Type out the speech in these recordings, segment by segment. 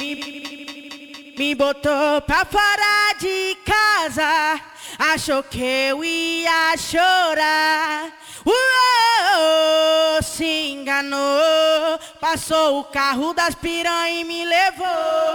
Me botou pra fora de casa, achou que eu ia chorar. Se enganou, passou o carro das piranha e me levou.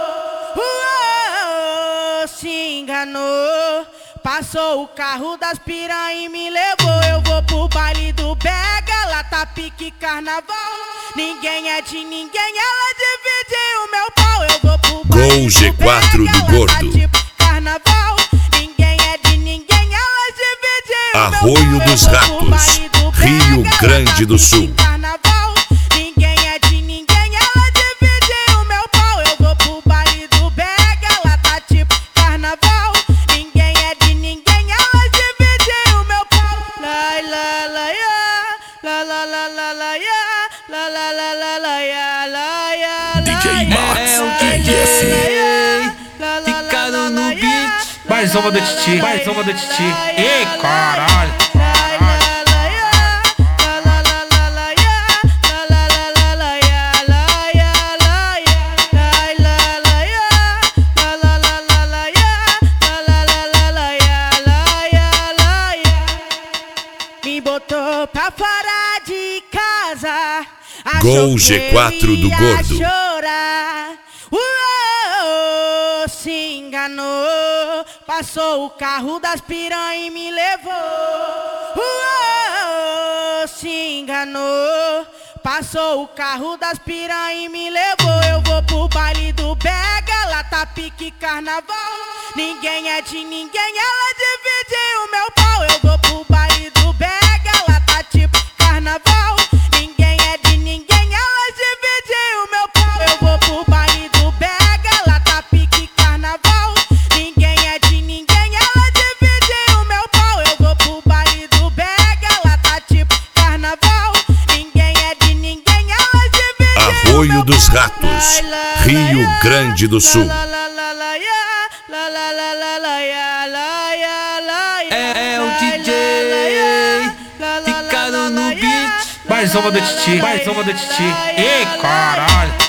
Se enganou, passou o carro das piranha e me levou. Eu vou pro baile do Bega, lá tá pique carnaval. Ninguém é de ninguém, ela divide o meu pau. Eu vou pro baile Gol G4 do Gordo. Tá tipo carnaval. Ninguém é de ninguém, ela divide o meu pau. Arroio dos Ratos, Rio Grande do Sul. Carnaval. Ninguém é de ninguém, ela divide o meu pau. Eu vou pro baile do Bega, lá tá tipo carnaval. Ninguém é de ninguém, ela divide o meu pau. La la la ya, la la la la la ya, la la la la la ya, la ya. DJ Max, é o DJ ficando no beat. Mais uma do Titi, mais uma do Titi. Ei, caralho. Me botou pra fora de casa, Gol G4 do Gordo. Chorar. Se enganou, passou o carro das piranha e me levou. Se enganou, passou o carro das piranha e me levou. Eu vou pro baile do Bega, lá tá pique carnaval. Ninguém é de ninguém, ela divide o meu pau. Eu vou pro baile do Bega, lá tá tipo carnaval. Ninguém é de ninguém, ela divide o meu pau. Eu vou pro baile do Bega, lá tá pique carnaval. Ninguém é de ninguém, ela divide o meu pau. Eu vou pro baile do Bega, lá tá tipo carnaval. Ninguém é de ninguém, ela divide Arroio o meu dos pau. Ratos, Rio Grande do Sul. É o DJ ficando no beat. Mais uma do Titi, mais uma do Titi. Ei, caralho.